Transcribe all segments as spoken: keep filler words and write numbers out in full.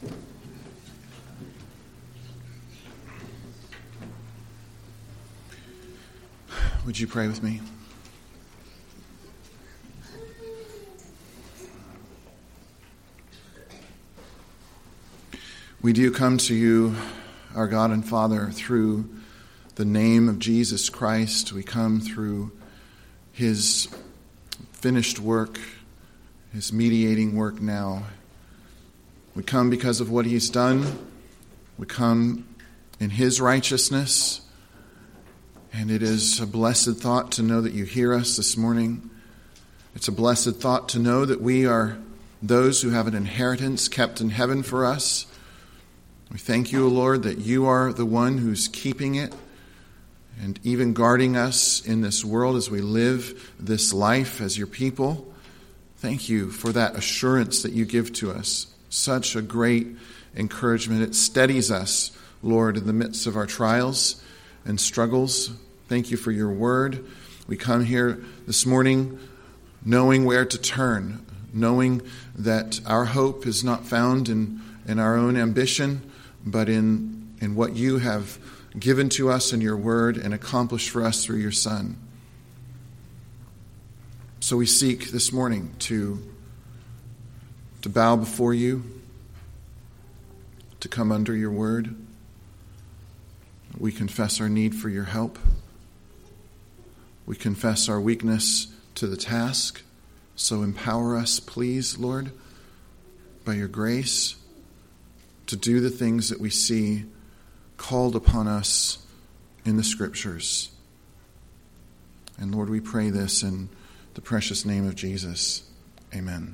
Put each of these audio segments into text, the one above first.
Would you pray with me? We do come to you, our God and Father, through the name of Jesus Christ. We come through his finished work, his mediating work now. We come because of what he's done. We come in his righteousness. And it is a blessed thought to know that you hear us this morning. It's a blessed thought to know that we are those who have an inheritance kept in heaven for us. We thank you, O Lord, that you are the one who's keeping it and even guarding us in this world as we live this life as your people. Thank you for that assurance that you give to us. Such a great encouragement. It steadies us, Lord, in the midst of our trials and struggles. Thank you for your word. We come here this morning knowing where to turn, knowing that our hope is not found in, in our own ambition, but in, in what you have given to us in your word and accomplished for us through your Son. So we seek this morning to, to bow before you, to come under your word. We confess our need for your help. We confess our weakness to the task. So empower us, please, Lord, by your grace, to do the things that we see called upon us in the Scriptures. And Lord, we pray this in the precious name of Jesus. Amen.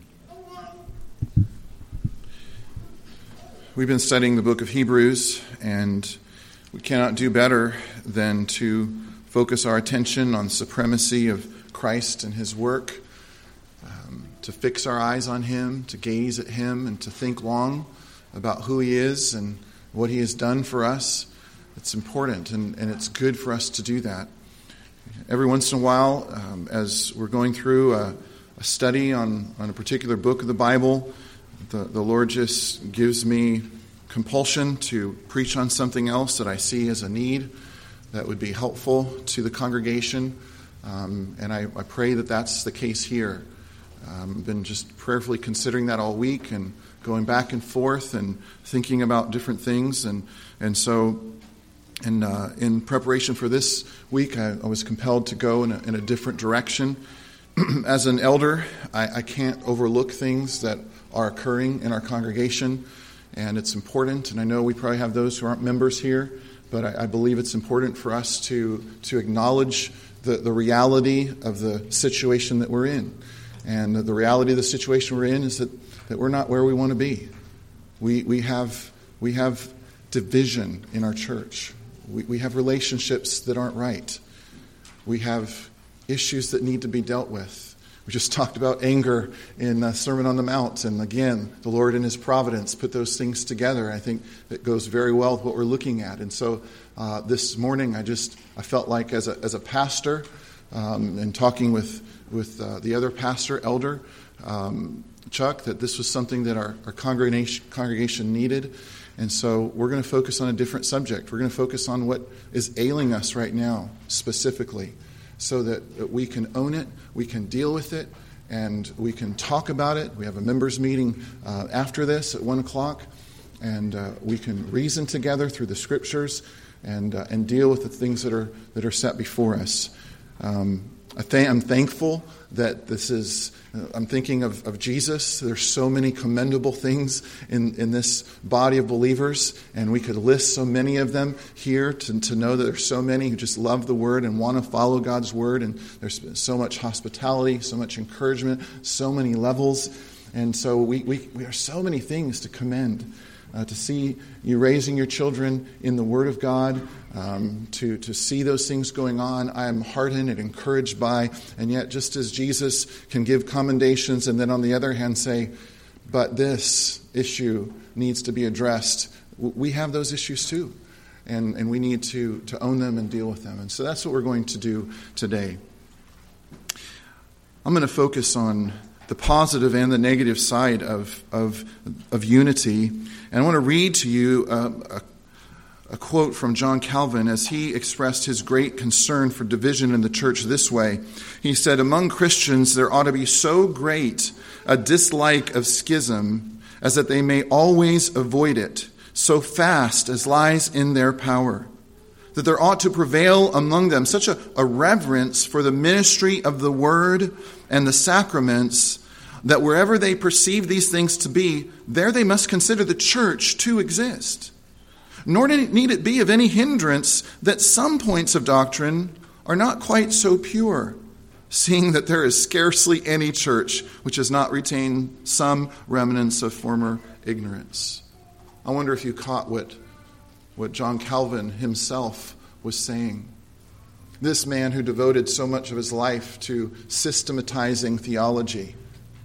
We've been studying the book of Hebrews, and we cannot do better than to focus our attention on the supremacy of Christ and his work, um, to fix our eyes on him, to gaze at him, and to think long about who he is and what he has done for us. It's important, and, and it's good for us to do that. Every once in a while, um, as we're going through a, a study on, on a particular book of the Bible, the, the Lord just gives me compulsion to preach on something else that I see as a need that would be helpful to the congregation. Um, and I, I pray that that's the case here. Um, I've been just prayerfully considering that all week and going back and forth and thinking about different things. And, and so and, uh, in preparation for this week, I, I was compelled to go in a, in a different direction. As an elder, I, I can't overlook things that are occurring in our congregation. And it's important, and I know we probably have those who aren't members here, but I, I believe it's important for us to, to acknowledge the, the reality of the situation that we're in. And the reality of the situation we're in is that, that we're not where we want to be. We we have we have division in our church. We, we have relationships that aren't right. We have issues that need to be dealt with. We just talked about anger in the Sermon on the Mount, and again, the Lord in his providence put those things together. I think that goes very well with what we're looking at. And so uh, this morning, I just I felt like as a as a pastor, um, and talking with with uh, the other pastor, elder um, Chuck, that this was something that our, our congregation congregation needed. And so we're going to focus on a different subject. We're going to focus on what is ailing us right now specifically, so that, that we can own it, we can deal with it, and we can talk about it. We have a members meeting uh, after this at one o'clock, and uh, we can reason together through the Scriptures and uh, and deal with the things that are that are set before us. Um, I th- I'm thankful that this is, uh, I'm thinking of, of Jesus. There's so many commendable things in, in this body of believers, and we could list so many of them here to, to know that there's so many who just love the Word and want to follow God's Word, and there's so much hospitality, so much encouragement, so many levels, and so we, we, we are so many things to commend. Uh, to see you raising your children in the Word of God, um, to, to see those things going on, I am heartened and encouraged by. And yet, just as Jesus can give commendations and then on the other hand say, but this issue needs to be addressed, we have those issues too. And, and we need to, to own them and deal with them. And so that's what we're going to do today. I'm going to focus on the positive and the negative side of, of, of unity. And I want to read to you a, a, a quote from John Calvin as he expressed his great concern for division in the church this way. He said, "Among Christians there ought to be so great a dislike of schism as that they may always avoid it, so fast as lies in their power. That there ought to prevail among them such a, a reverence for the ministry of the word and the sacraments that wherever they perceive these things to be, there they must consider the church to exist. Nor need it be of any hindrance that some points of doctrine are not quite so pure, seeing that there is scarcely any church which has not retained some remnants of former ignorance." I wonder if you caught what, what John Calvin himself was saying. This man who devoted so much of his life to systematizing theology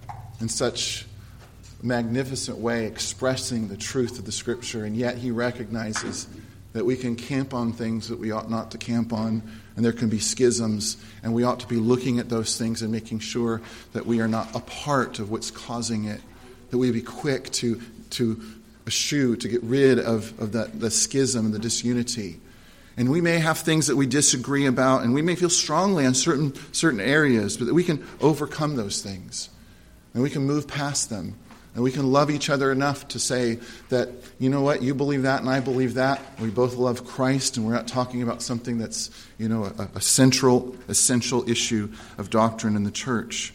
in such a magnificent way, expressing the truth of the Scripture, and yet he recognizes that we can camp on things that we ought not to camp on, and there can be schisms, and we ought to be looking at those things and making sure that we are not a part of what's causing it, that we be quick to to eschew, to get rid of, of that, the schism and the disunity. And we may have things that we disagree about, and we may feel strongly on certain certain areas, but that we can overcome those things, and we can move past them. And we can love each other enough to say that, you know what, you believe that and I believe that. We both love Christ, and we're not talking about something that's, you know, a, a central, essential issue of doctrine in the church.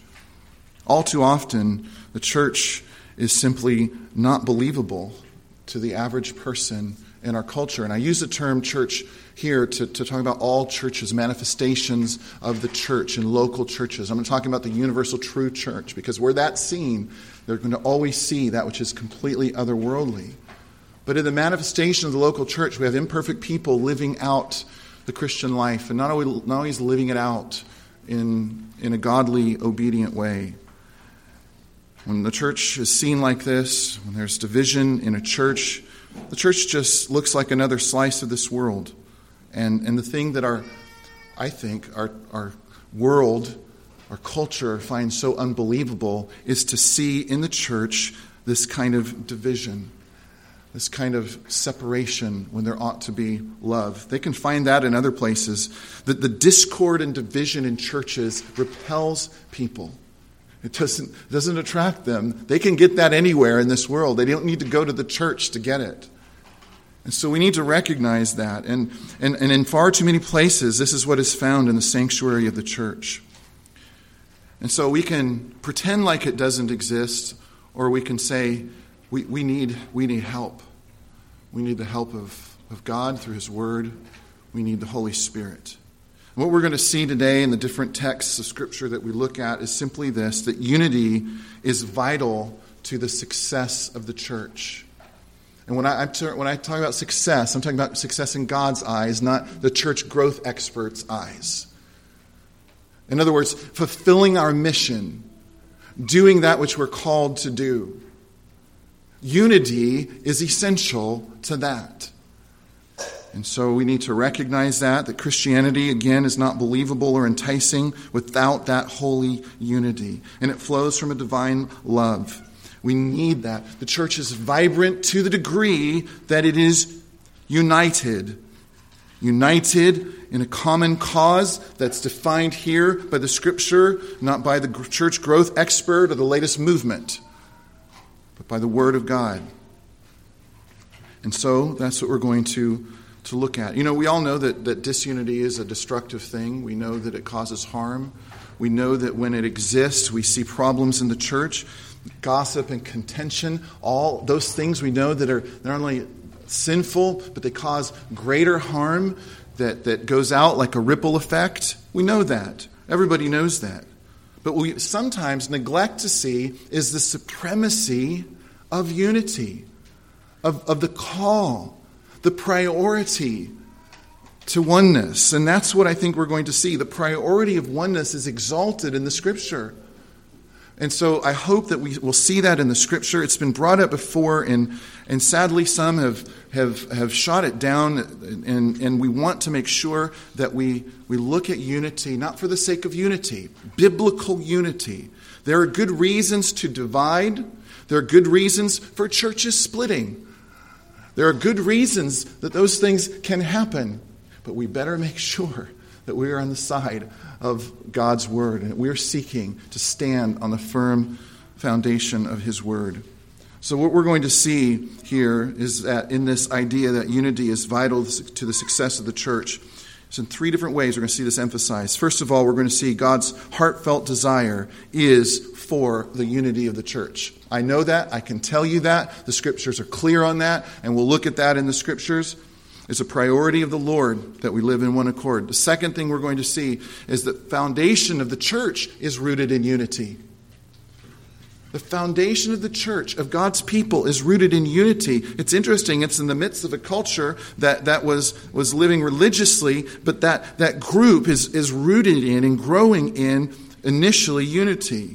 All too often, the church is simply not believable to the average person in our culture. And I use the term church here to, to talk about all churches, manifestations of the church in local churches. I'm talking about the universal true church, because where that's seen, they're going to always see that which is completely otherworldly. But in the manifestation of the local church, we have imperfect people living out the Christian life, and not always, not always living it out in, in a godly, obedient way. When the church is seen like this, when there's division in a church, the church just looks like another slice of this world. And and the thing that our, I think, our our world, our culture finds so unbelievable is to see in the church this kind of division, this kind of separation when there ought to be love. They can find that in other places. That the discord and division in churches repels people. It doesn't, doesn't attract them. They can get that anywhere in this world. They don't need to go to the church to get it. And so we need to recognize that. And, and, and in far too many places, this is what is found in the sanctuary of the church. And so we can pretend like it doesn't exist, or we can say, we, we need we need help. We need the help of, of God through His Word. We need the Holy Spirit. And what we're going to see today in the different texts of Scripture that we look at is simply this, that unity is vital to the success of the church. And when I, when I talk about success, I'm talking about success in God's eyes, not the church growth experts' eyes. In other words, fulfilling our mission, doing that which we're called to do. Unity is essential to that. And so we need to recognize that, that Christianity, again, is not believable or enticing without that holy unity. And it flows from a divine love. We need that. The church is vibrant to the degree that it is united. United in a common cause that's defined here by the Scripture, not by the church growth expert or the latest movement, but by the Word of God. And so that's what we're going to to look at. You know, we all know that, that disunity is a destructive thing. We know that it causes harm. We know that when it exists, we see problems in the church, gossip and contention, all those things we know that are not only sinful, but they cause greater harm that, that goes out like a ripple effect. We know that. Everybody knows that. But we sometimes neglect to see is the supremacy of unity, of, of the call, the priority to oneness. And that's what I think we're going to see. The priority of oneness is exalted in the Scripture. And so I hope that we will see that in the Scripture. It's been brought up before, and and sadly some have have, have shot it down, and, and we want to make sure that we, we look at unity, not for the sake of unity, biblical unity, There are good reasons to divide. There are good reasons for churches splitting. There are good reasons that those things can happen. But we better make sure that we are on the side of God's word and that we are seeking to stand on the firm foundation of his word. So what we're going to see here is that in this idea that unity is vital to the success of the church, it's in three different ways we're going to see this emphasized. First of all, we're going to see God's heartfelt desire is for the unity of the church. I know that. I can tell you that. The scriptures are clear on that, and we'll look at that in the scriptures. It's a priority of the Lord that we live in one accord. The second thing we're going to see is that the foundation of the church is rooted in unity. The foundation of the church, of God's people, is rooted in unity. It's interesting, it's in the midst of a culture that, that was, was living religiously, but that, that group is, is rooted in and growing in initially unity.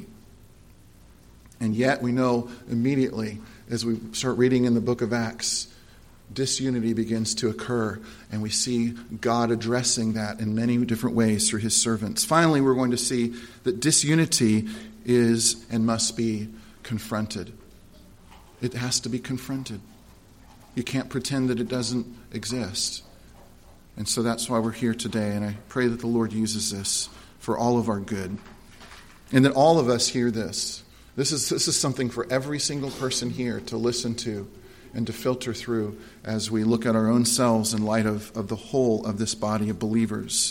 And yet we know immediately, as we start reading in the book of Acts, disunity begins to occur, and we see God addressing that in many different ways through his servants. Finally, we're going to see that disunity is and must be confronted. It has to be confronted. You can't pretend that it doesn't exist. And so that's why we're here today, and I pray that the Lord uses this for all of our good. And that all of us hear this. This is, this is something for every single person here to listen to and to filter through as we look at our own selves in light of, of the whole of this body of believers.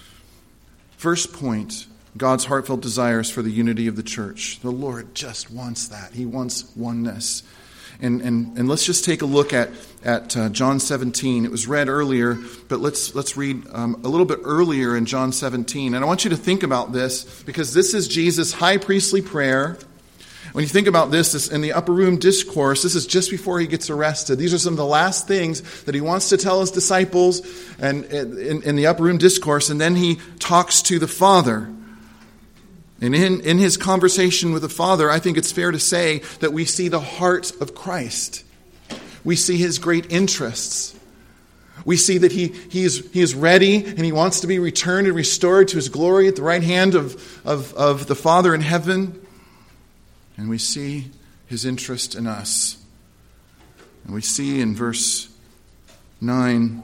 First point, God's heartfelt desires for the unity of the church. The Lord just wants that. He wants oneness. And and, and let's just take a look at, at uh, John seventeen. It was read earlier, but let's, let's read um, a little bit earlier in John seventeen. And I want you to think about this, because this is Jesus' high priestly prayer. When you think about this, this in the upper room discourse, this is just before he gets arrested. These are some of the last things that he wants to tell his disciples and in, in the upper room discourse. And then he talks to the Father. And in, in his conversation with the Father, I think it's fair to say that we see the heart of Christ. We see his great interests. We see that he, he, is, he is ready and he wants to be returned and restored to his glory at the right hand of, of, of the Father in heaven. And we see his interest in us. And we see in verse nine,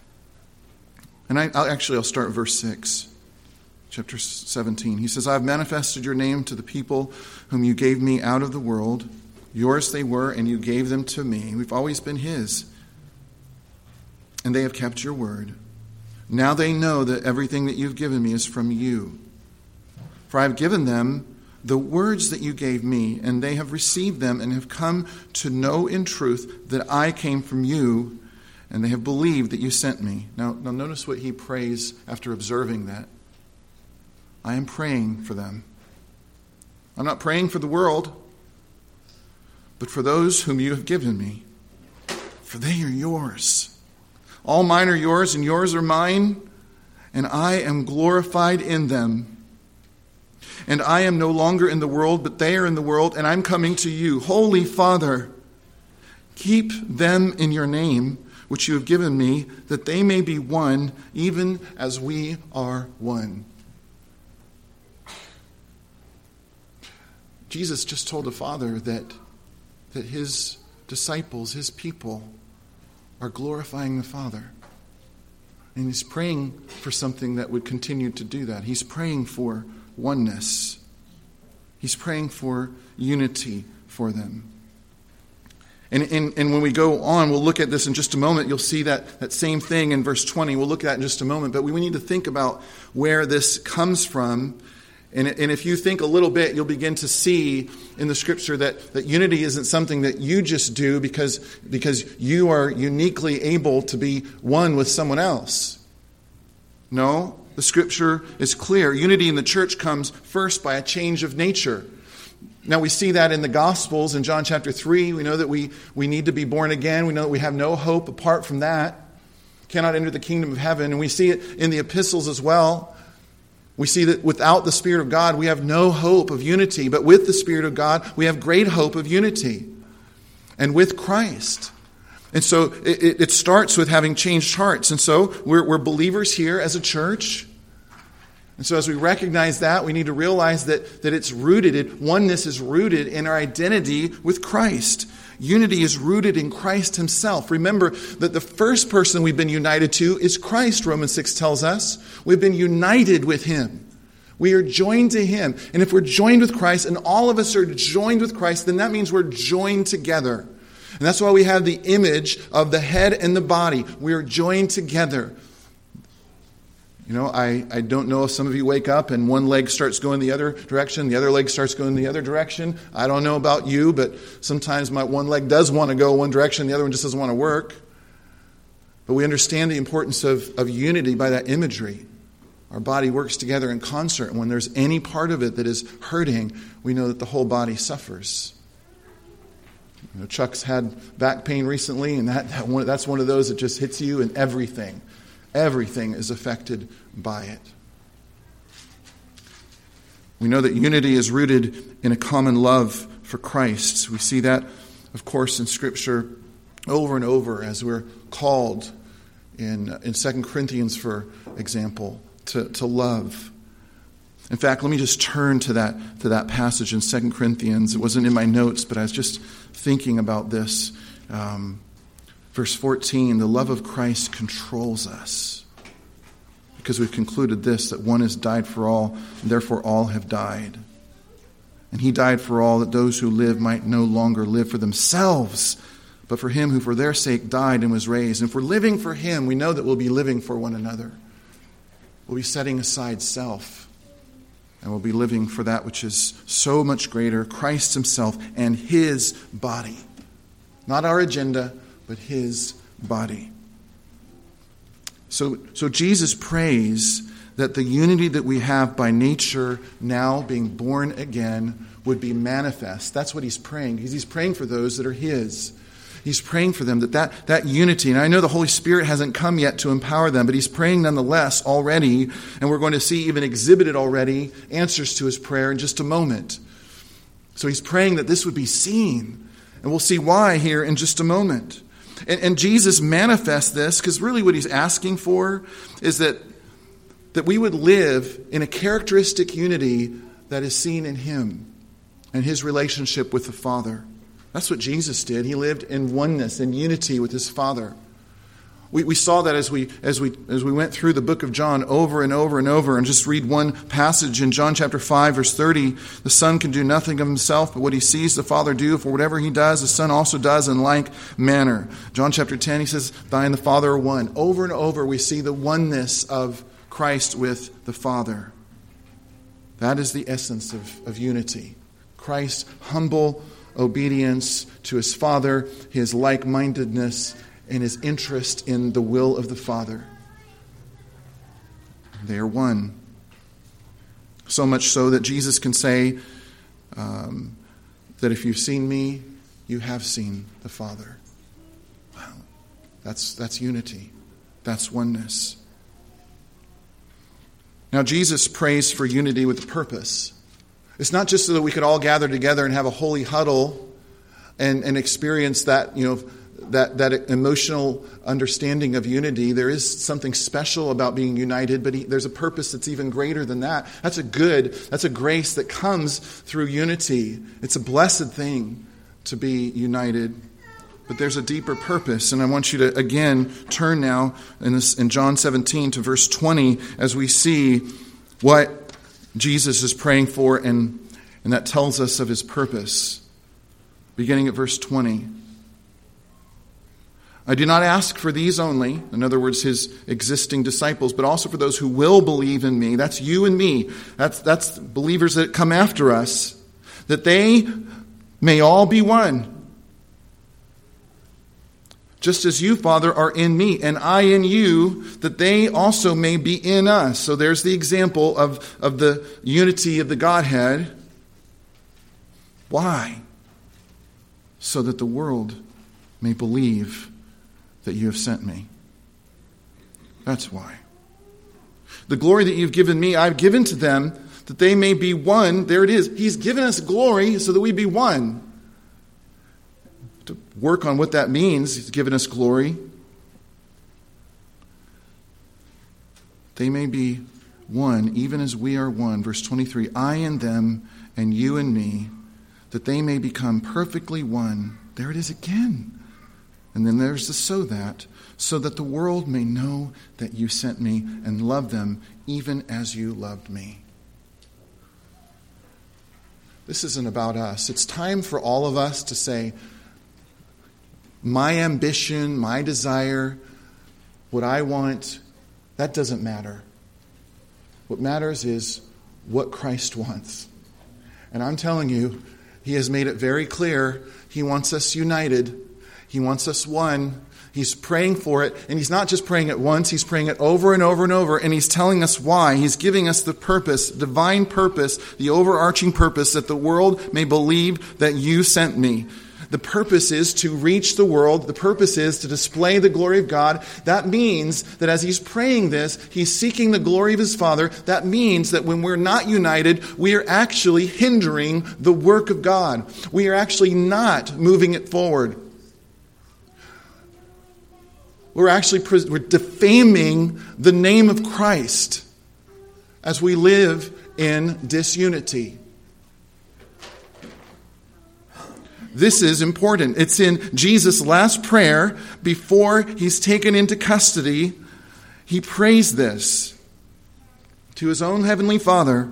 and I, I'll, actually I'll start with verse six. Chapter seventeen. He says, I have manifested your name to the people whom you gave me out of the world. Yours they were, and you gave them to me. We've always been his. And they have kept your word. Now they know that everything that you've given me is from you. For I have given them the words that you gave me, and they have received them and have come to know in truth that I came from you, and they have believed that you sent me. Now, now notice what he prays after observing that. I am praying for them. I'm not praying for the world, but for those whom you have given me, for they are yours. All mine are yours, and yours are mine, and I am glorified in them. And I am no longer in the world, but they are in the world, and I'm coming to you. Holy Father, keep them in your name, which you have given me, that they may be one, even as we are one. Jesus just told the Father that, that his disciples, his people, are glorifying the Father. And he's praying for something that would continue to do that. He's praying for oneness. He's praying for unity for them. And, and, and when we go on, we'll look at this in just a moment. You'll see that, that same thing in verse twenty. We'll look at that in just a moment. But we, we need to think about where this comes from. And, and if you think a little bit, you'll begin to see in the scripture that, that unity isn't something that you just do because, because you are uniquely able to be one with someone else. No, the scripture is clear. Unity in the church comes first by a change of nature. Now we see that in the Gospels in John chapter three. We know that we, we need to be born again. We know that we have no hope apart from that. Cannot enter the kingdom of heaven. And we see it in the epistles as well. We see that without the Spirit of God, we have no hope of unity. But with the Spirit of God, we have great hope of unity. And with Christ. And so it, it starts with having changed hearts. And so we're, we're believers here as a church. And so as we recognize that, we need to realize that, that it's rooted, it, oneness is rooted in our identity with Christ. Unity is rooted in Christ himself. Remember that the first person we've been united to is Christ, Romans six tells us. We've been united with him. We are joined to him. And if we're joined with Christ, and all of us are joined with Christ, then that means we're joined together. And that's why we have the image of the head and the body. We are joined together. You know, I, I don't know if some of you wake up and one leg starts going the other direction, the other leg starts going the other direction. I don't know about you, but sometimes my one leg does want to go one direction, the other one just doesn't want to work. But we understand the importance of, of unity by that imagery. Our body works together in concert, and when there's any part of it that is hurting, we know that the whole body suffers. You know, Chuck's had back pain recently, and that, that one, that's one of those that just hits you and everything. Everything is affected by it. We know that unity is rooted in a common love for Christ. We see that, of course, in Scripture over and over as we're called in, in Second Corinthians, for example, to, to love. In fact, let me just turn to that, to that passage in Second Corinthians. It wasn't in my notes, but I was just thinking about this. Um, Verse fourteen, the love of Christ controls us, because we've concluded this, that one has died for all, and therefore all have died. And he died for all, that those who live might no longer live for themselves, but for him who for their sake died and was raised. And if we're living for him, we know that we'll be living for one another. We'll be setting aside self, and we'll be living for that which is so much greater, Christ himself and his body. Not our agenda, but his body. So, so Jesus prays that the unity that we have by nature, now being born again, would be manifest. That's what he's praying. He's, he's praying for those that are his. He's praying for them, that, that that unity, and I know the Holy Spirit hasn't come yet to empower them, but he's praying nonetheless already, and we're going to see even exhibited already answers to his prayer in just a moment. So he's praying that this would be seen, and we'll see why here in just a moment. And, and Jesus manifests this because really what he's asking for is that, that we would live in a characteristic unity that is seen in him and his relationship with the Father. That's what Jesus did. He lived in oneness and unity with his Father. We, we saw that as we as we as we went through the book of John over and over and over, and just read one passage in John chapter five, verse thirty. The Son can do nothing of himself, but what he sees the Father do, for whatever he does, the Son also does in like manner. John chapter ten, he says, "Thine and the Father are one." Over and over, we see the oneness of Christ with the Father. That is the essence of, of unity. Christ's humble obedience to his Father, his like-mindedness, and his interest in the will of the Father. They are one. So much so that Jesus can say um, that if you've seen me, you have seen the Father. Wow. That's, that's unity. That's oneness. Now, Jesus prays for unity with a purpose. It's not just so that we could all gather together and have a holy huddle and, and experience that, you know, that, that emotional understanding of unity. There is something special about being united, but he, there's a purpose that's even greater than that. That's a good, that's a grace that comes through unity. It's a blessed thing to be united. But there's a deeper purpose, and I want you to, again, turn now in, this, in John seventeen to verse twenty as we see what Jesus is praying for, and, and that tells us of his purpose. Beginning at verse twenty. I do not ask for these only, in other words, his existing disciples, but also for those who will believe in me. That's you and me. That's, that's believers that come after us, that they may all be one. Just as you, Father, are in me, and I in you, that they also may be in us. So there's the example of, of the unity of the Godhead. Why? So that the world may believe that you have sent me. That's why. The glory that you've given me, I've given to them, that they may be one. There it is. He's given us glory so that we be one. To work on what that means, he's given us glory. They may be one, even as we are one. Verse twenty-three, I and them and you and me, that they may become perfectly one. There it is again. And then there's the so that, so that the world may know that you sent me and love them even as you loved me. This isn't about us. It's time for all of us to say, my ambition, my desire, what I want, that doesn't matter. What matters is what Christ wants. And I'm telling you, He has made it very clear. He wants us united. He wants us one. He's praying for it. And He's not just praying it once. He's praying it over and over and over. And He's telling us why. He's giving us the purpose, divine purpose, the overarching purpose that the world may believe that you sent me. The purpose is to reach the world. The purpose is to display the glory of God. That means that as He's praying this, He's seeking the glory of His Father. That means that when we're not united, we are actually hindering the work of God. We are actually not moving it forward. We're actually we're defaming the name of Christ as we live in disunity. This is important. It's in Jesus' last prayer before He's taken into custody. He prays this to His own Heavenly Father.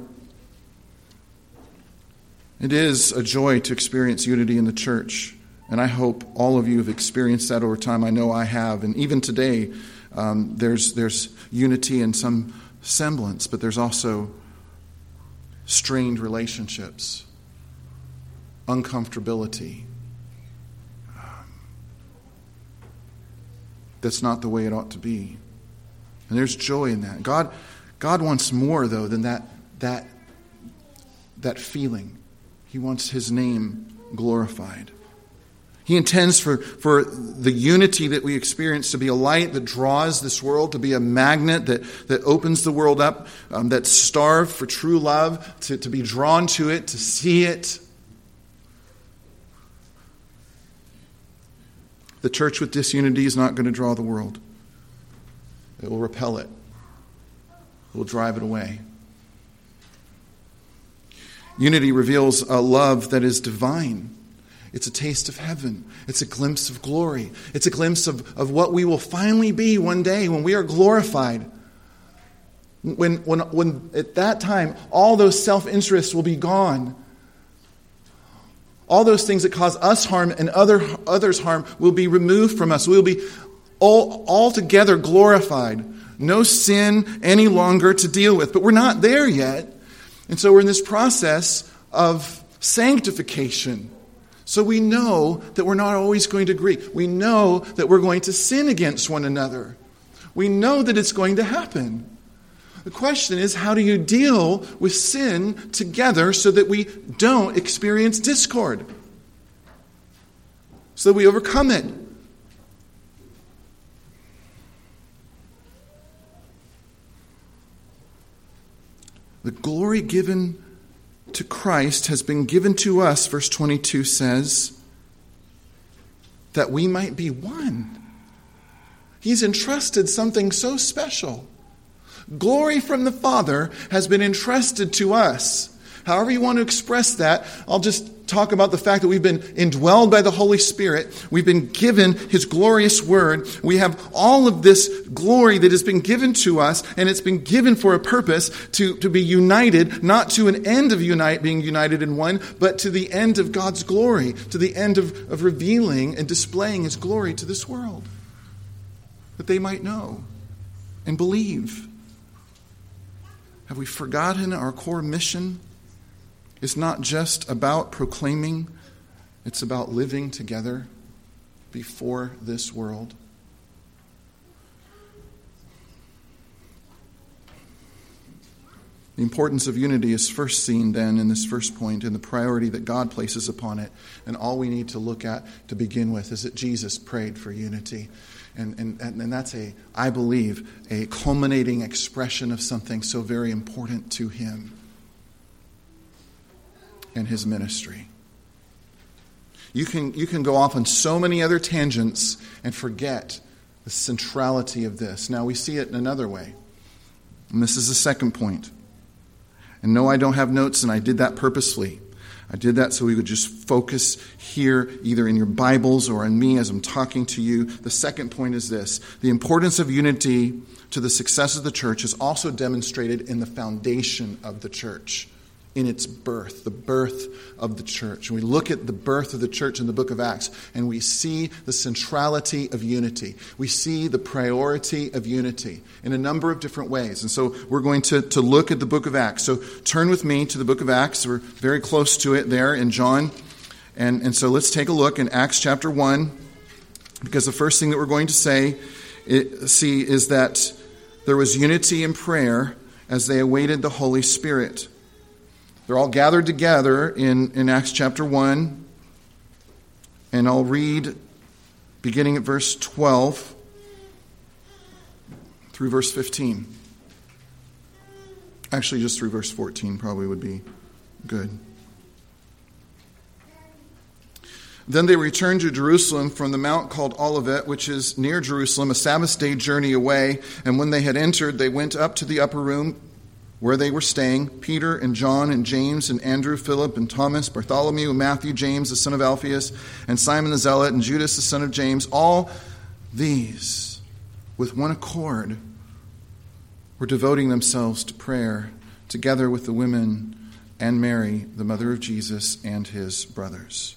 It is a joy to experience unity in the church. And I hope all of you have experienced that over time. I know I have. And even today, um, there's there's unity in some semblance, but there's also strained relationships, uncomfortability. Um, that's not the way it ought to be. And there's joy in that. God, God wants more, though, than that that that feeling. He wants His name glorified. He intends for, for the unity that we experience to be a light that draws this world, to be a magnet that, that opens the world up, um, that's starved for true love, to, to be drawn to it, to see it. The church with disunity is not going to draw the world. It will repel it. It will drive it away. Unity reveals a love that is divine. It's a taste of heaven. It's a glimpse of glory. It's a glimpse of, of what we will finally be one day when we are glorified. When, when, when at that time, all those self-interests will be gone. All those things that cause us harm and other others harm will be removed from us. We will be all altogether glorified. No sin any longer to deal with. But we're not there yet. And so we're in this process of sanctification. So we know that we're not always going to agree. We know that we're going to sin against one another. We know that it's going to happen. The question is, how do you deal with sin together so that we don't experience discord? So that we overcome it. The glory given to Christ has been given to us, verse twenty-two says, that we might be one. He's entrusted something so special. Glory from the Father has been entrusted to us. However you want to express that, I'll just talk about the fact that we've been indwelled by the Holy Spirit. We've been given His glorious Word. We have all of this glory that has been given to us, and it's been given for a purpose to, to be united, not to an end of unite, being united in one, but to the end of God's glory, to the end of, of revealing and displaying His glory to this world, that they might know and believe. Have we forgotten our core mission? It's not just about proclaiming, it's about living together before this world. The importance of unity is first seen then in this first point, in the priority that God places upon it. And all we need to look at to begin with is that Jesus prayed for unity. And, and, and that's, a, I believe, a culminating expression of something so very important to Him and His ministry. You can, you can go off on so many other tangents and forget the centrality of this. Now we see it in another way. And this is the second point. And no, I don't have notes, and I did that purposefully. I did that so we would just focus here, either in your Bibles or in me as I'm talking to you. The second point is this. The importance of unity to the success of the church is also demonstrated in the foundation of the church, in its birth, the birth of the church. And we look at the birth of the church in the book of Acts, and we see the centrality of unity. We see the priority of unity in a number of different ways. And so we're going to, to look at the book of Acts. So turn with me to the book of Acts. We're very close to it there in John. And, and so let's take a look in Acts chapter one, because the first thing that we're going to say, it, see, is that there was unity in prayer as they awaited the Holy Spirit. They're all gathered together in, in Acts chapter one. And I'll read beginning at verse twelve through verse fifteen. Actually, just through verse fourteen probably would be good. Then they returned to Jerusalem from the mount called Olivet, which is near Jerusalem, a Sabbath day journey away. And when they had entered, they went up to the upper room where they were staying, Peter and John and James and Andrew, Philip and Thomas, Bartholomew and Matthew, James the son of Alphaeus, and Simon the Zealot, and Judas the son of James. All these, with one accord, were devoting themselves to prayer, together with the women and Mary, the mother of Jesus, and his brothers.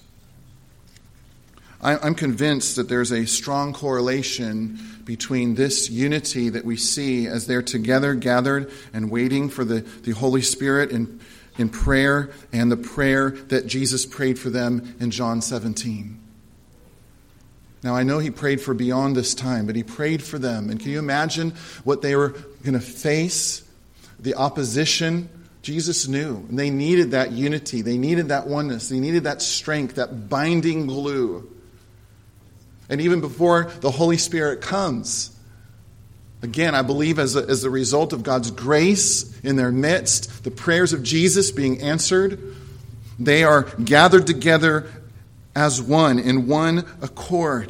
I'm convinced that there's a strong correlation between this unity that we see as they're together, gathered, and waiting for the, the Holy Spirit in, in prayer, and the prayer that Jesus prayed for them in John seventeen. Now, I know he prayed for beyond this time, but he prayed for them. And can you imagine what they were going to face? The opposition. Jesus knew. And they needed that unity. They needed that oneness. They needed that strength, that binding glue. And even before the Holy Spirit comes, again, I believe as a, as a result of God's grace in their midst, the prayers of Jesus being answered, they are gathered together as one, in one accord.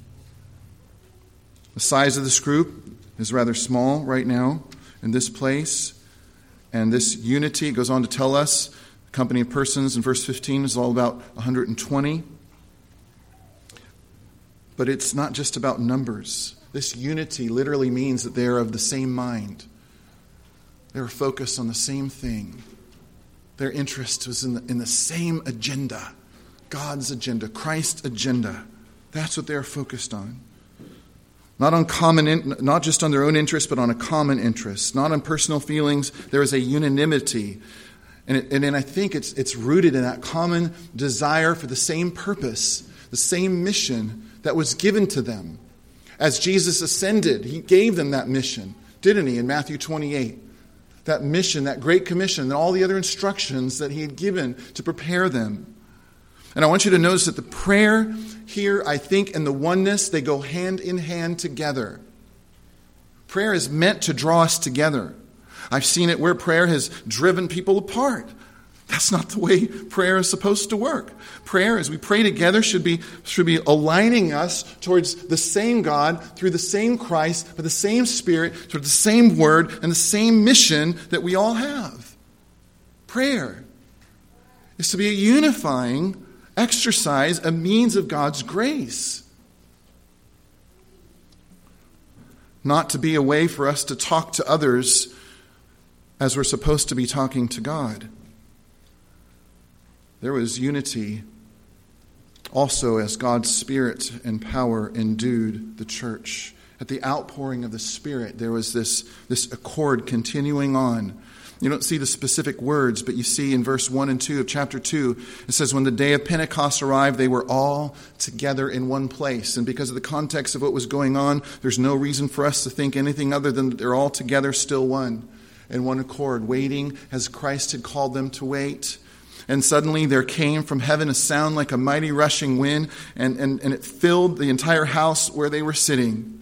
The size of this group is rather small right now in this place. And this unity goes on to tell us, the company of persons in verse fifteen is all about one hundred twenty. But it's not just about numbers. This unity literally means that they are of the same mind. They are focused on the same thing. Their interest was in the, in the same agenda. God's agenda, Christ's agenda. That's what they're focused on. Not on common, not just on their own interest, but on a common interest. Not on personal feelings. There is a unanimity. And, it, and, and I think it's, it's rooted in that common desire for the same purpose, the same mission that was given to them. As Jesus ascended, he gave them that mission, didn't he, in Matthew twenty-eight? That mission, that great commission, and all the other instructions that he had given to prepare them. And I want you to notice that the prayer here, I think, and the oneness, they go hand in hand together. Prayer is meant to draw us together. I've seen it where prayer has driven people apart. That's not the way prayer is supposed to work. Prayer, as we pray together, should be, should be aligning us towards the same God, through the same Christ, by the same Spirit, towards the same Word, and the same mission that we all have. Prayer is to be a unifying exercise, a means of God's grace. Not to be a way for us to talk to others as we're supposed to be talking to God. There was unity also as God's Spirit and power endued the church. At the outpouring of the Spirit, there was this, this accord continuing on. You don't see the specific words, but you see in verse one and two of chapter two, it says, when the day of Pentecost arrived, they were all together in one place. And because of the context of what was going on, there's no reason for us to think anything other than that they're all together, still one, in one accord, waiting as Christ had called them to wait. And suddenly there came from heaven a sound like a mighty rushing wind, and, and, and it filled the entire house where they were sitting.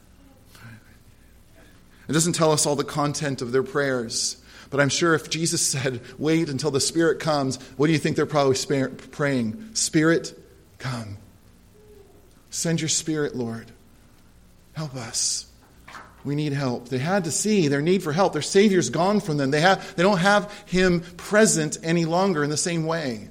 It doesn't tell us all the content of their prayers, but I'm sure if Jesus said, wait until the Spirit comes, what do you think they're probably praying? Spirit, come. Send your Spirit, Lord. Help us. We need help. They had to see their need for help. Their Savior's gone from them. They have, they don't have him present any longer in the same way.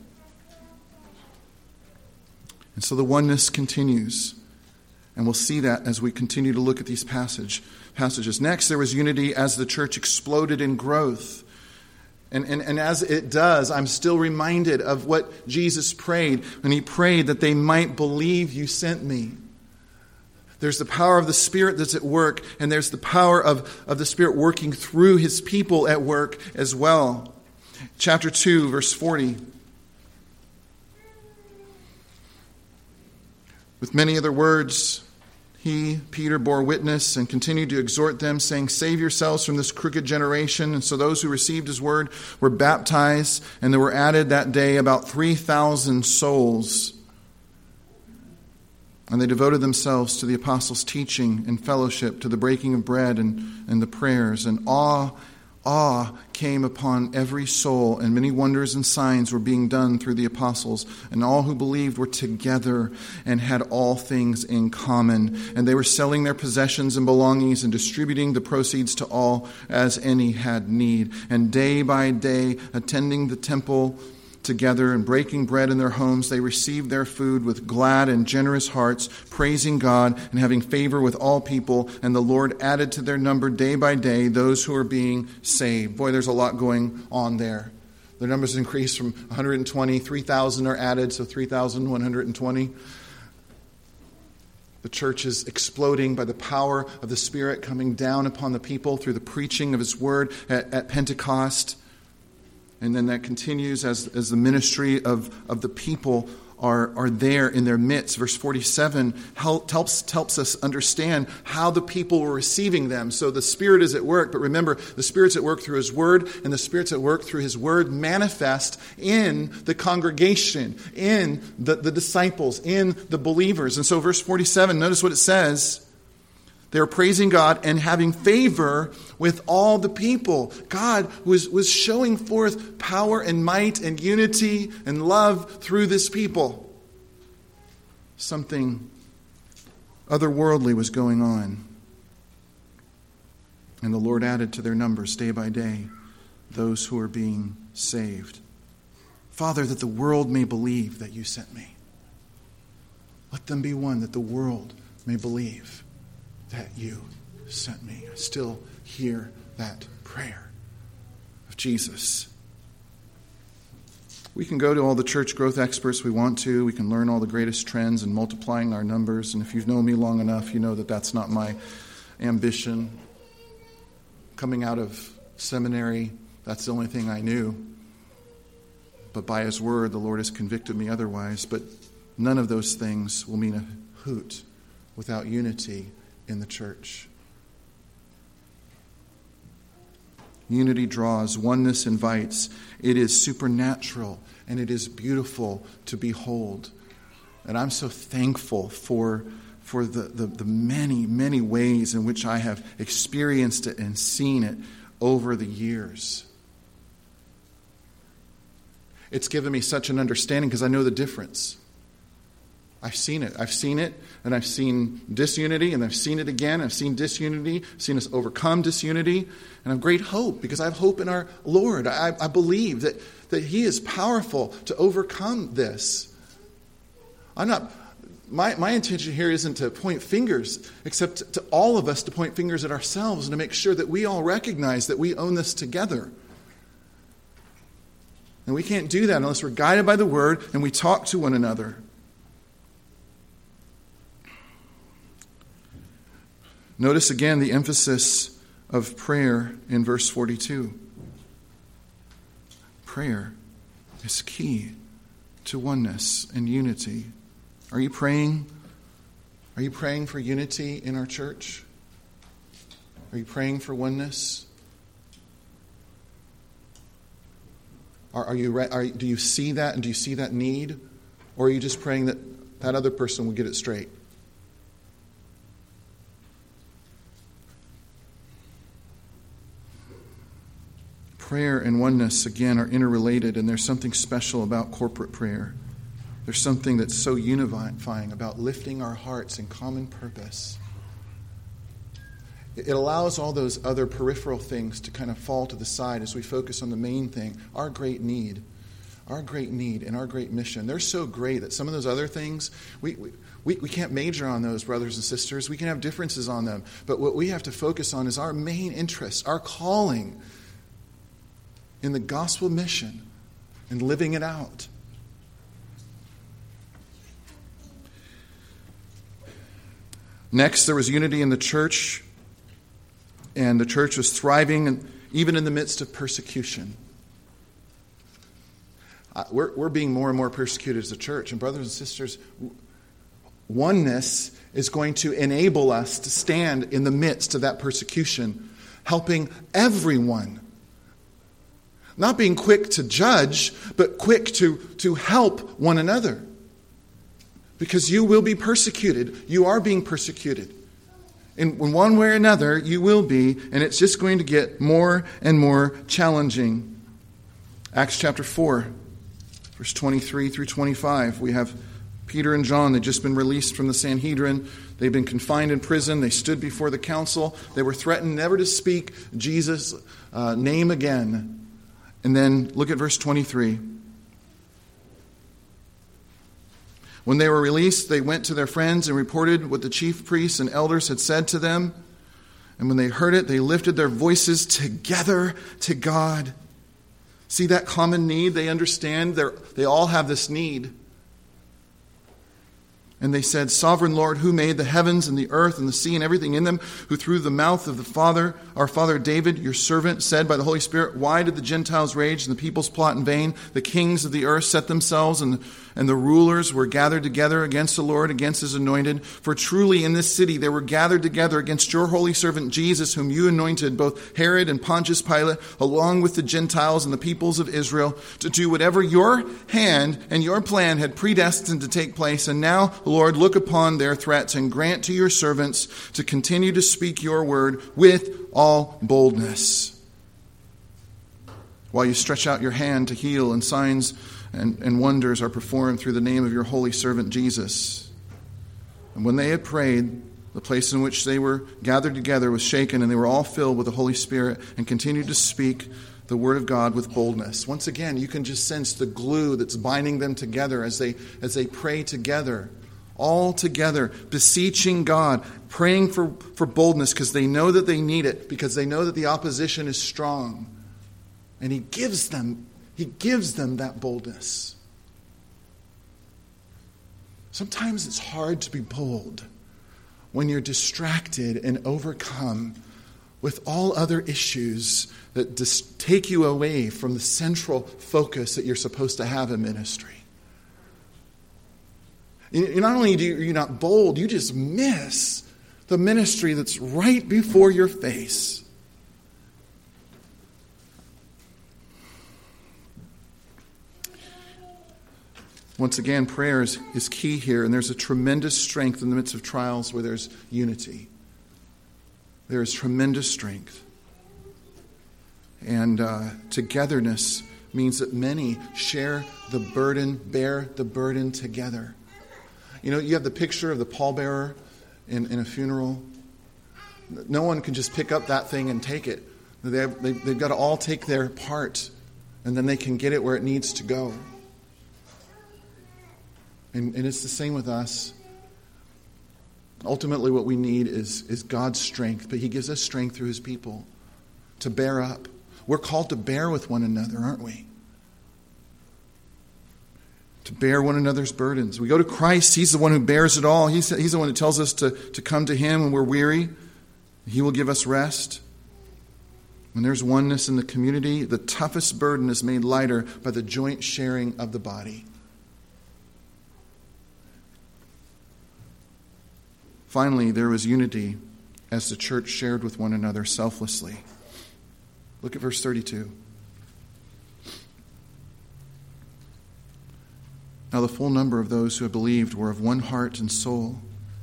And so the oneness continues. And we'll see that as we continue to look at these passage, passages. Next, there was unity as the church exploded in growth. And, and, and as it does, I'm still reminded of what Jesus prayed when he prayed that they might believe you sent me. There's the power of the Spirit that's at work, and there's the power of, of the Spirit working through his people at work as well. Chapter two, verse forty. With many other words, he, Peter, bore witness and continued to exhort them, saying, "Save yourselves from this crooked generation." And so those who received his word were baptized, and there were added that day about three thousand souls. And they devoted themselves to the apostles' teaching and fellowship, to the breaking of bread and, and the prayers. And awe, awe came upon every soul, and many wonders and signs were being done through the apostles. And all who believed were together and had all things in common. And they were selling their possessions and belongings and distributing the proceeds to all as any had need. And day by day, attending the temple together and breaking bread in their homes, they received their food with glad and generous hearts, praising God and having favor with all people. And the Lord added to their number day by day those who are being saved. Boy, there's a lot going on there. Their numbers increased from one hundred twenty, three thousand are added, so three thousand one hundred twenty. The church is exploding by the power of the Spirit coming down upon the people through the preaching of his word at, at Pentecost. And then that continues as, as the ministry of, of the people are, are there in their midst. Verse forty-seven helps, helps us understand how the people were receiving them. So the Spirit is at work, but remember, the Spirit's at work through his word, and the Spirit's at work through his word manifest in the congregation, in the, the disciples, in the believers. And so verse forty-seven, notice what it says. They were praising God and having favor with all the people. God was, was showing forth power and might and unity and love through this people. Something otherworldly was going on. And the Lord added to their numbers day by day those who are being saved. Father, that the world may believe that you sent me. Let them be one, that the world may believe that you sent me. I still hear that prayer of Jesus. We can go to all the church growth experts we want to. We can learn all the greatest trends in multiplying our numbers. And if you've known me long enough, you know that that's not my ambition. Coming out of seminary, that's the only thing I knew. But by his word, the Lord has convicted me otherwise. But none of those things will mean a hoot without unity in the church. Unity draws, oneness invites. It is supernatural and it is beautiful to behold. And I'm so thankful for, for the, the, the many, many ways in which I have experienced it and seen it over the years. It's given me such an understanding because I know the difference. I've seen it. I've seen it, and I've seen disunity, and I've seen it again. I've seen disunity, I've seen us overcome disunity, and I have great hope because I have hope in our Lord. I, I believe that, that he is powerful to overcome this. I'm not. My, my intention here isn't to point fingers, except to all of us to point fingers at ourselves and to make sure that we all recognize that we own this together. And we can't do that unless we're guided by the Word and we talk to one another. Notice again the emphasis of prayer in verse forty-two. Prayer is key to oneness and unity. Are you praying? Are you praying for unity in our church? Are you praying for oneness? Are, are you? Are, do you see that, and do you see that need, or are you just praying that that other person will get it straight? Prayer and oneness, again, are interrelated, and there's something special about corporate prayer. There's something that's so unifying about lifting our hearts in common purpose. It allows all those other peripheral things to kind of fall to the side as we focus on the main thing, our great need. Our great need and our great mission. They're so great that some of those other things, we, we, we, we can't major on those, brothers and sisters. We can have differences on them. But what we have to focus on is our main interest, our calling in the gospel mission and living it out. Next, there was unity in the church, and the church was thriving even in the midst of persecution. Uh, we're, we're being more and more persecuted as a church. And brothers and sisters, oneness is going to enable us to stand in the midst of that persecution, helping everyone. Not being quick to judge, but quick to, to help one another. Because you will be persecuted. You are being persecuted. In, in one way or another, you will be, and it's just going to get more and more challenging. Acts chapter four. Verse twenty-three through twenty-five, we have Peter and John. They'd just been released from the Sanhedrin. They'd been confined in prison. They stood before the council. They were threatened never to speak Jesus' uh, name again. And then look at verse twenty-three. When they were released, they went to their friends and reported what the chief priests and elders had said to them. And when they heard it, they lifted their voices together to God. See that common need? They understand. They're, they all have this need. And they said, Sovereign Lord, who made the heavens and the earth and the sea and everything in them, who through the mouth of the Father, our father David, your servant, said by the Holy Spirit, why did the Gentiles rage and the peoples plot in vain? The kings of the earth set themselves, and the, and the rulers were gathered together against the Lord, against his anointed. For truly in this city they were gathered together against your holy servant Jesus, whom you anointed, both Herod and Pontius Pilate, along with the Gentiles and the peoples of Israel, to do whatever your hand and your plan had predestined to take place. And now, Lord, look upon their threats and grant to your servants to continue to speak your word with all boldness. While you stretch out your hand to heal, and signs and, and wonders are performed through the name of your holy servant Jesus. And when they had prayed, the place in which they were gathered together was shaken, and they were all filled with the Holy Spirit and continued to speak the word of God with boldness. Once again, you can just sense the glue that's binding them together as they as they pray together. All together, beseeching God, praying for, for boldness because they know that they need it, because they know that the opposition is strong. And he gives them, he gives them that boldness. Sometimes it's hard to be bold when you're distracted and overcome with all other issues that dis- take you away from the central focus that you're supposed to have in ministry. You, not only do you, you're not bold, you just miss the ministry that's right before your face. Once again, prayer is, is key here, and there's a tremendous strength in the midst of trials where there's unity. There is tremendous strength. And uh, togetherness means that many share the burden, bear the burden together. You know, you have the picture of the pallbearer in, in a funeral. No one can just pick up that thing and take it. They have, they, they've got to all take their part, and then they can get it where it needs to go. And, and it's the same with us. Ultimately, what we need is, is God's strength, but he gives us strength through his people to bear up. We're called to bear with one another, aren't we? To bear one another's burdens. We go to Christ. He's the one who bears it all. He's, he's the one who tells us to, to come to him when we're weary. He will give us rest. When there's oneness in the community, the toughest burden is made lighter by the joint sharing of the body. Finally, there was unity as the church shared with one another selflessly. Look at verse thirty-two. Now the full number of those who had believed were of one heart and soul.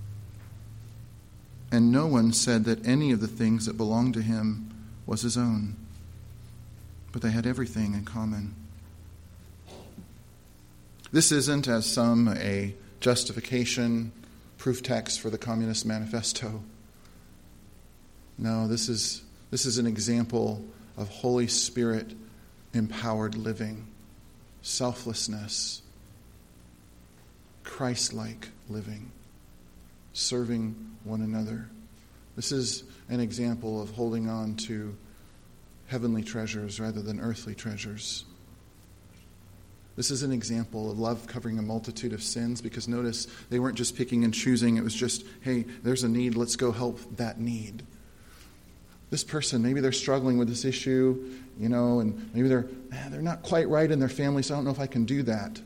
And no one said that any of the things that belonged to him was his own, but they had everything in common. This isn't, as some, a justification, proof text for the Communist Manifesto. No, this is this is an example of Holy Spirit empowered living, selflessness, Christ-like living, serving one another. This is an example of holding on to heavenly treasures rather than earthly treasures. This is an example of love covering a multitude of sins, because notice, they weren't just picking and choosing. It was just, hey, there's a need, let's go help that need. This person, maybe they're struggling with this issue, you know, and maybe they're eh, they're not quite right in their family, so I don't know if I can do that.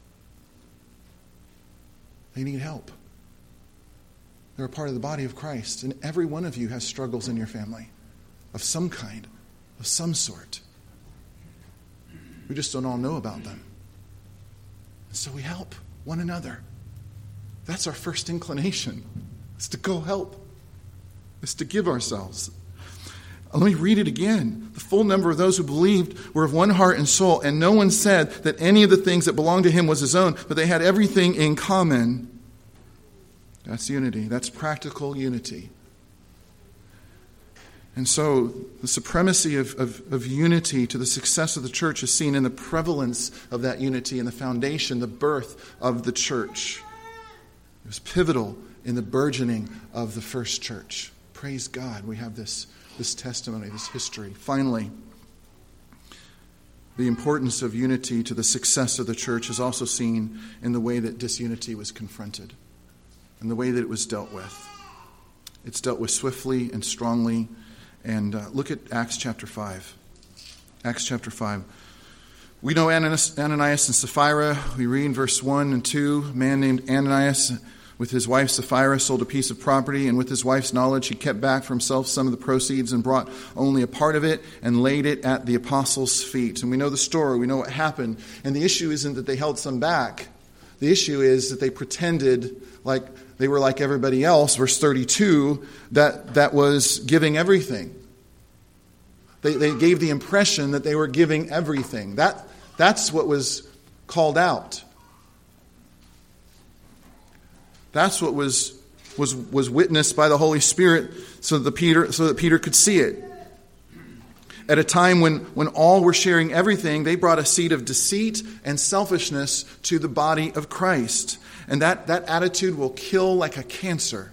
They need help. They're a part of the body of Christ, and every one of you has struggles in your family of some kind, of some sort. We just don't all know about them. And so we help one another. That's our first inclination, is to go help, is to give ourselves. Let me read it again. The full number of those who believed were of one heart and soul, and no one said that any of the things that belonged to him was his own, but they had everything in common. That's unity. That's practical unity. And so the supremacy of, of, of unity to the success of the church is seen in the prevalence of that unity and the foundation, the birth of the church. It was pivotal in the burgeoning of the first church. Praise God, we have this This testimony, this history. Finally, the importance of unity to the success of the church is also seen in the way that disunity was confronted and the way that it was dealt with. It's dealt with swiftly and strongly. And uh, look at Acts chapter five. Acts chapter five. We know Ananias, Ananias and Sapphira. We read in verse one and two, a man named Ananias with his wife Sapphira sold a piece of property, and with his wife's knowledge he kept back for himself some of the proceeds and brought only a part of it and laid it at the apostles' feet. And we know the story, we know what happened. And the issue isn't that they held some back. The issue is that they pretended like they were like everybody else, verse thirty-two, that, that was giving everything. They, they gave the impression that they were giving everything. That, that's what was called out. That's what was, was, was witnessed by the Holy Spirit so that Peter, so that Peter could see it. At a time when, when all were sharing everything, they brought a seed of deceit and selfishness to the body of Christ. And that, that attitude will kill like a cancer.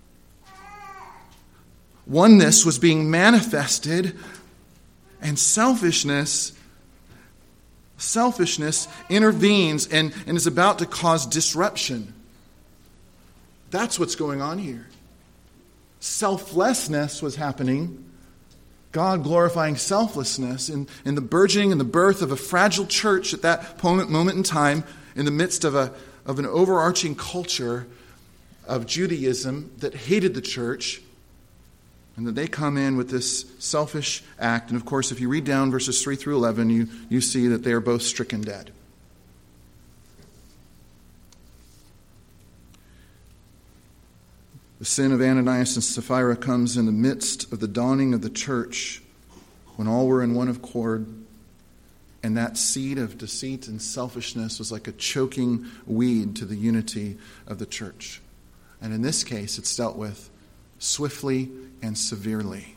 Oneness was being manifested, and selfishness selfishness intervenes and, and is about to cause disruption. That's what's going on here. Selflessness was happening. God glorifying selflessness in, in the burgeoning and the birth of a fragile church at that moment, moment in time, in the midst of a of an overarching culture of Judaism that hated the church, and that they come in with this selfish act. And of course, if you read down verses three through eleven, you, you see that they are both stricken dead. The sin of Ananias and Sapphira comes in the midst of the dawning of the church, when all were in one accord, and that seed of deceit and selfishness was like a choking weed to the unity of the church. And in this case, it's dealt with swiftly and severely.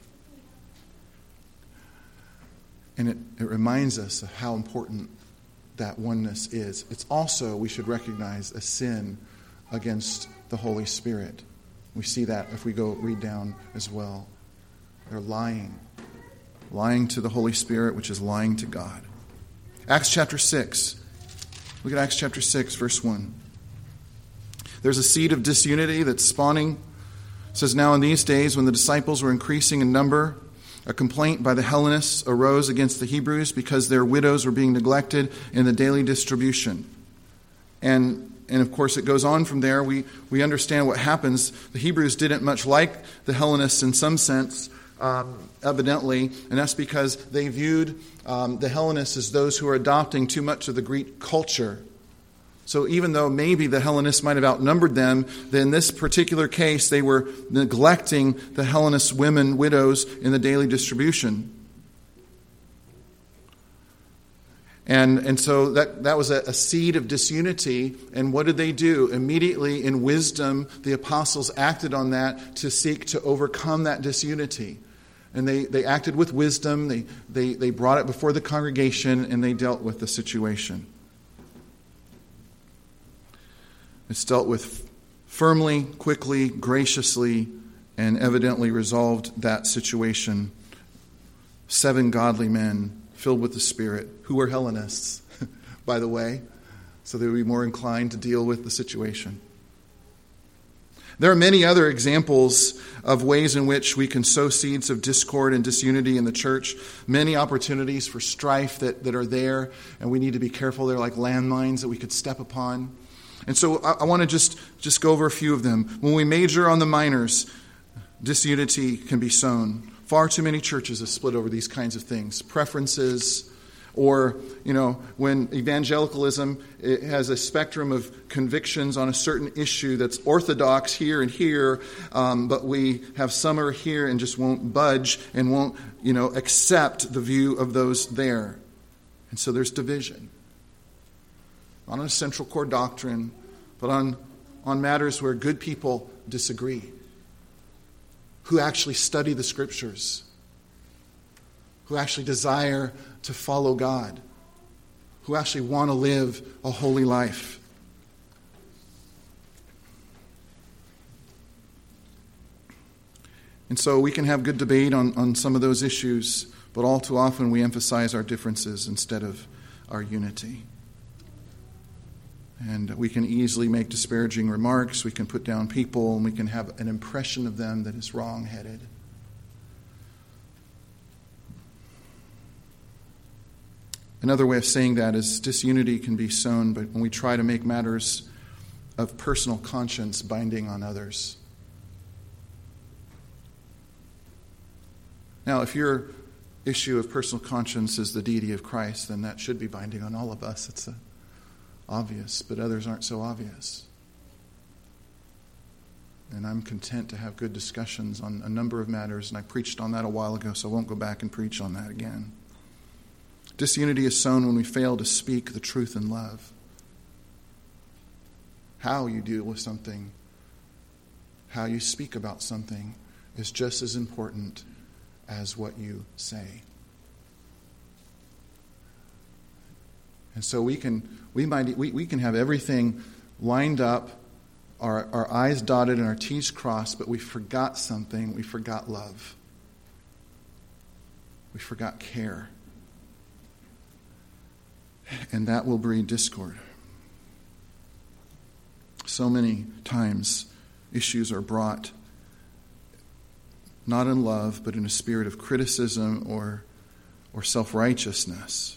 And it, it reminds us of how important that oneness is. It's also, we should recognize, a sin against the Holy Spirit. We see that if we go read down as well. They're lying. Lying to the Holy Spirit, which is lying to God. Acts chapter six. Look at Acts chapter six, verse one. There's a seed of disunity that's spawning. It says, now in these days, when the disciples were increasing in number, a complaint by the Hellenists arose against the Hebrews because their widows were being neglected in the daily distribution. And And of course, it goes on from there. We, we understand what happens. The Hebrews didn't much like the Hellenists in some sense, um, evidently, and that's because they viewed um, the Hellenists as those who are adopting too much of the Greek culture. So even though maybe the Hellenists might have outnumbered them, then in this particular case, they were neglecting the Hellenist women, widows, in the daily distribution. And and so that, that was a, a seed of disunity. And what did they do? Immediately in wisdom, the apostles acted on that to seek to overcome that disunity. And they, they acted with wisdom. They, they, they brought it before the congregation and they dealt with the situation. It's dealt with firmly, quickly, graciously, and evidently resolved that situation. Seven godly men filled with the Spirit, who were Hellenists, by the way, so they would be more inclined to deal with the situation. There are many other examples of ways in which we can sow seeds of discord and disunity in the church. Many opportunities for strife that, that are there, and we need to be careful. They're like landmines that we could step upon. And so I, I want to just, just go over a few of them. When we major on the minors, disunity can be sown. Far too many churches have split over these kinds of things. Preferences, or, you know, when evangelicalism it has a spectrum of convictions on a certain issue that's orthodox here and here, um, but we have some are here and just won't budge and won't, you know, accept the view of those there. And so there's division. Not on a central core doctrine, but on, on matters where good people disagree. Who actually study the Scriptures, who actually desire to follow God, who actually want to live a holy life. And so we can have good debate on, on some of those issues, but all too often we emphasize our differences instead of our unity. And we can easily make disparaging remarks. We can put down people, and we can have an impression of them that is wrong-headed. Another way of saying that is disunity can be sown, but when we try to make matters of personal conscience binding on others. Now, if your issue of personal conscience is the deity of Christ, then that should be binding on all of us. It's a obvious, but others aren't so obvious. And I'm content to have good discussions on a number of matters, and I preached on that a while ago, so I won't go back and preach on that again. Disunity is sown when we fail to speak the truth in love. How you deal with something, how you speak about something, is just as important as what you say. And so we can we might we, we can have everything lined up, our, our I's dotted and our T's crossed, but we forgot something. We forgot love. We forgot care. And that will breed discord. So many times issues are brought not in love, but in a spirit of criticism or or self-righteousness.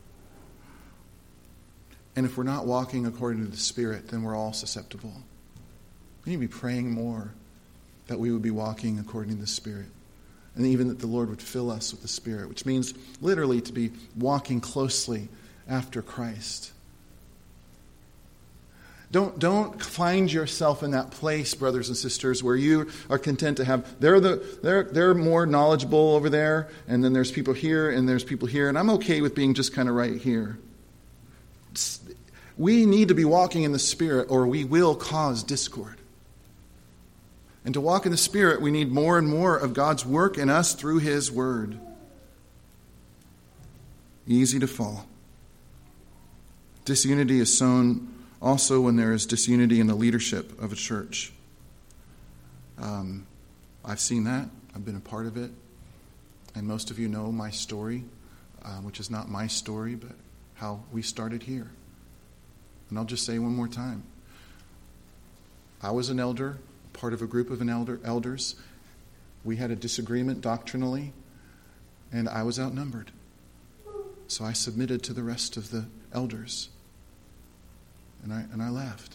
And if we're not walking according to the Spirit, then we're all susceptible. We need to be praying more that we would be walking according to the Spirit. And even that the Lord would fill us with the Spirit, which means literally to be walking closely after Christ. Don't, don't find yourself in that place, brothers and sisters, where you are content to have, they're, the, they're, they're more knowledgeable over there, and then there's people here, and there's people here, and I'm okay with being just kind of right here. We need to be walking in the Spirit, or we will cause discord. And to walk in the Spirit, we need more and more of God's work in us through His Word. Easy to fall. Disunity is sown also when there is disunity in the leadership of a church. Um, I've seen that. I've been a part of it. And most of you know my story, uh, which is not my story, but how we started here. And I'll just say one more time. I was an elder, part of a group of an elder, elders. We had a disagreement doctrinally, and I was outnumbered. So I submitted to the rest of the elders. And I and I left.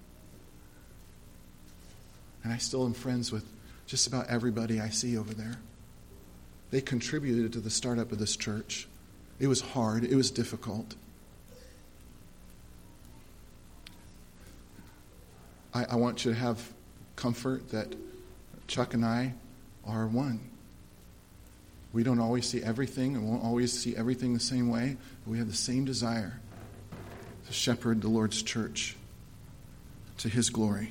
And I still am friends with just about everybody I see over there. They contributed to the startup of this church. It was hard. It was difficult. I, I want you to have comfort that Chuck and I are one. We don't always see everything and won't always see everything the same way, but we have the same desire to shepherd the Lord's church to his glory.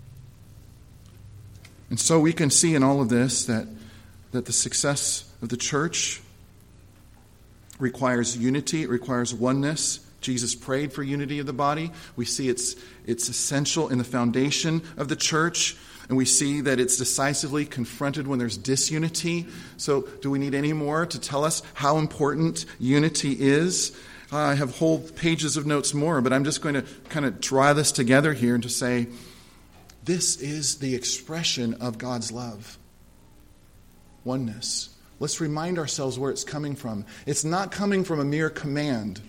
And so we can see in all of this that, that the success of the church requires unity, it requires oneness. Jesus prayed for unity of the body. We see it's, it's essential in the foundation of the church, and we see that it's decisively confronted when there's disunity. So do we need any more to tell us how important unity is? Uh, I have whole pages of notes more, but I'm just going to kind of draw this together here and to say, this is the expression of God's love. Oneness. Let's remind ourselves where it's coming from. It's not coming from a mere command.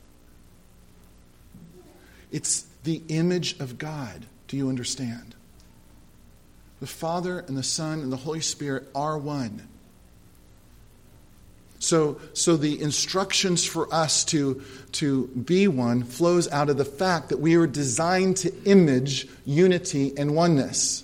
It's the image of God. Do you understand? The Father and the Son and the Holy Spirit are one. So, so the instructions for us to, to be one flows out of the fact that we are designed to image unity and oneness.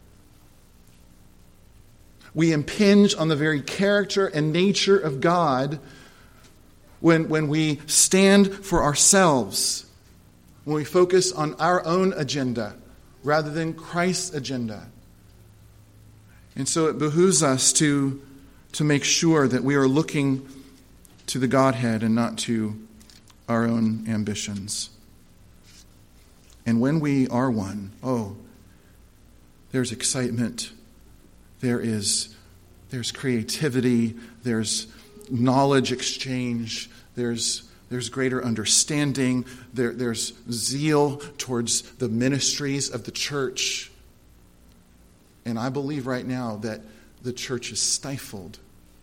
We impinge on the very character and nature of God when, when we stand for ourselves, when we focus on our own agenda rather than Christ's agenda. And so it behooves us to, to make sure that we are looking to the Godhead and not to our own ambitions. And when we are one, oh, there's excitement, there is there's creativity, there's knowledge exchange, there's there's greater understanding, there, there's zeal towards the ministries of the church. And I believe right now that the church is stifled.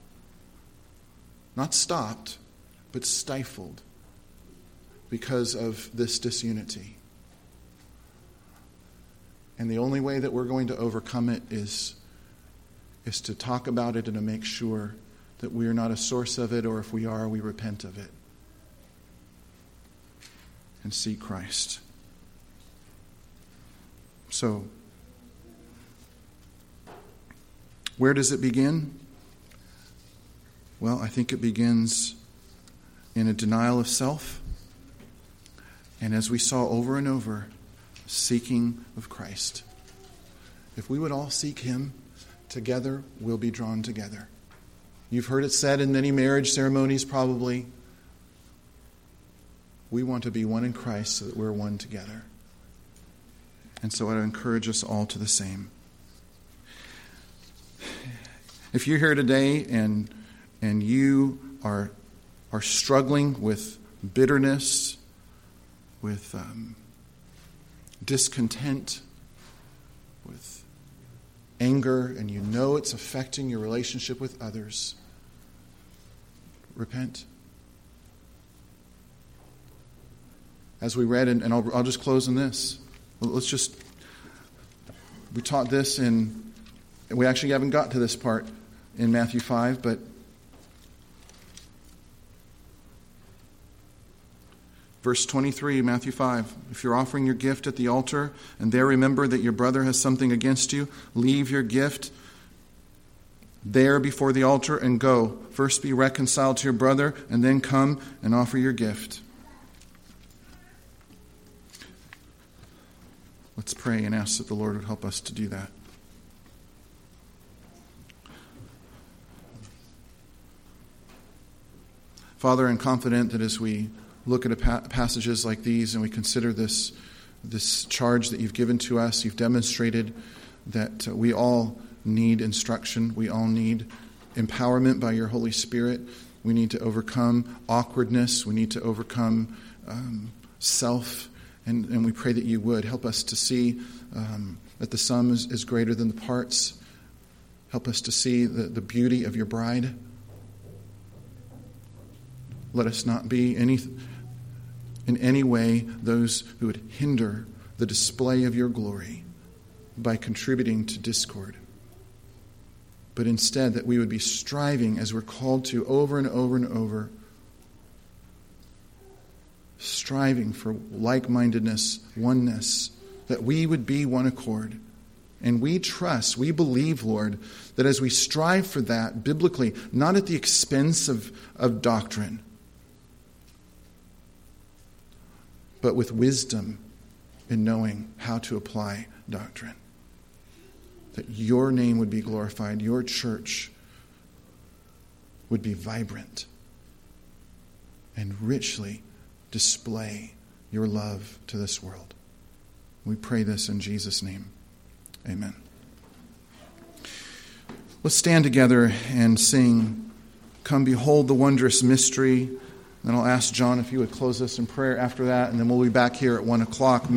Not stopped, but stifled because of this disunity. And the only way that we're going to overcome it is, is to talk about it and to make sure that we are not a source of it, or if we are, we repent of it and seek Christ. So, where does it begin? Well, I think it begins in a denial of self. And as we saw over and over, seeking of Christ. If we would all seek him, together we'll be drawn together. You've heard it said in many marriage ceremonies probably, we want to be one in Christ so that we're one together. And so I encourage us all to the same. If you're here today and and you are are struggling with bitterness, with um, discontent, with anger, and you know it's affecting your relationship with others, repent. As we read, and, and I'll, I'll just close on this. Let's just, we taught this in, we actually haven't got to this part in Matthew five, but verse twenty-three, Matthew five, if you're offering your gift at the altar and there remember that your brother has something against you, leave your gift there before the altar and go. First be reconciled to your brother and then come and offer your gift. Let's pray and ask that the Lord would help us to do that. Father, I'm confident that as we look at a pa- passages like these and we consider this, this charge that you've given to us, you've demonstrated that uh, we all need instruction. We all need empowerment by your Holy Spirit. We need to overcome awkwardness. We need to overcome um, self. And, and we pray that you would help us to see um, that the sum is, is greater than the parts. Help us to see the, the beauty of your bride. Let us not be any, in any way those who would hinder the display of your glory by contributing to discord. But instead that we would be striving, as we're called to over and over and over, striving for like-mindedness, oneness, that we would be one accord And we trust, we believe, Lord, that as we strive for that biblically, not at the expense of, of doctrine, but with wisdom in knowing how to apply doctrine, that your name would be glorified, your church would be vibrant and richly display your love to this world. We pray this in Jesus' name. Amen. Let's stand together and sing, "Come Behold the Wondrous Mystery." Then I'll ask John if he would close us in prayer after that, and then we'll be back here at one o'clock.